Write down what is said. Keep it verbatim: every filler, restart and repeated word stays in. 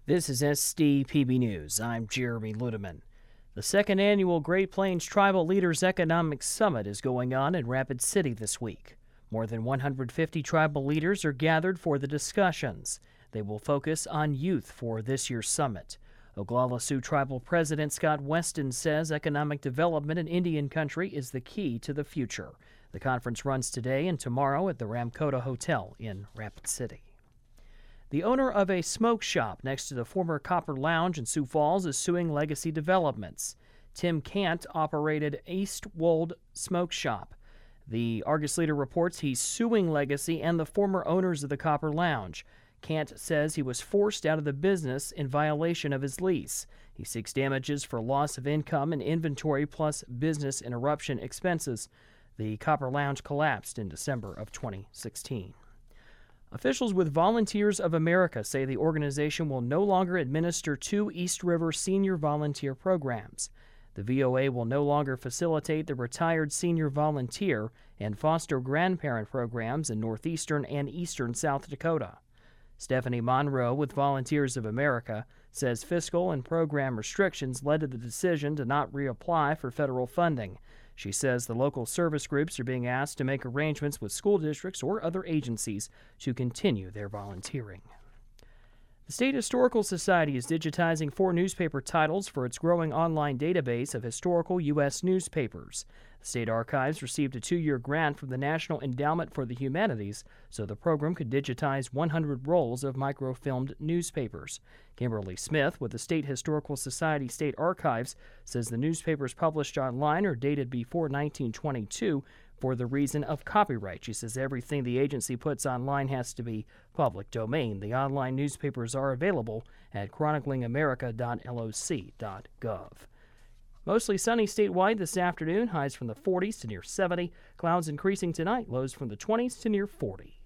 This is S D P B News. I'm Jeremy Ludeman. The second annual Great Plains Tribal Leaders Economic Summit is going on in Rapid City this week. More than one hundred fifty tribal leaders are gathered for the discussions. They will focus on youth for this year's summit. Oglala Sioux Tribal President Scott Weston says economic development in Indian country is the key to the future. The conference runs today and tomorrow at the Ramkota Hotel in Rapid City. The owner of a smoke shop next to the former Copper Lounge in Sioux Falls is suing Legacy Developments. Tim Cant operated East Wold Smoke Shop. The Argus Leader reports he's suing Legacy and the former owners of the Copper Lounge. Cant says he was forced out of the business in violation of his lease. He seeks damages for loss of income and inventory plus business interruption expenses. The Copper Lounge collapsed in December of twenty sixteen. Officials with Volunteers of America say the organization will no longer administer two East River senior volunteer programs. The V O A will no longer facilitate the retired senior volunteer and foster grandparent programs in northeastern and eastern South Dakota. Stephanie Monroe with Volunteers of America says fiscal and program restrictions led to the decision to not reapply for federal funding. She says the local service groups are being asked to make arrangements with school districts or other agencies to continue their volunteering. The State Historical Society is digitizing four newspaper titles for its growing online database of historical U S newspapers. The State Archives received a two-year grant from the National Endowment for the Humanities, so the program could digitize one hundred rolls of microfilmed newspapers. Kimberly Smith with the State Historical Society State Archives says the newspapers published online are dated before nineteen twenty-two for the reason of copyright. She says everything the agency puts online has to be public domain. The online newspapers are available at chronicling america dot L O C dot gov. Mostly sunny statewide this afternoon, highs from the forties to near seventy. Clouds increasing tonight, lows from the twenties to near forty.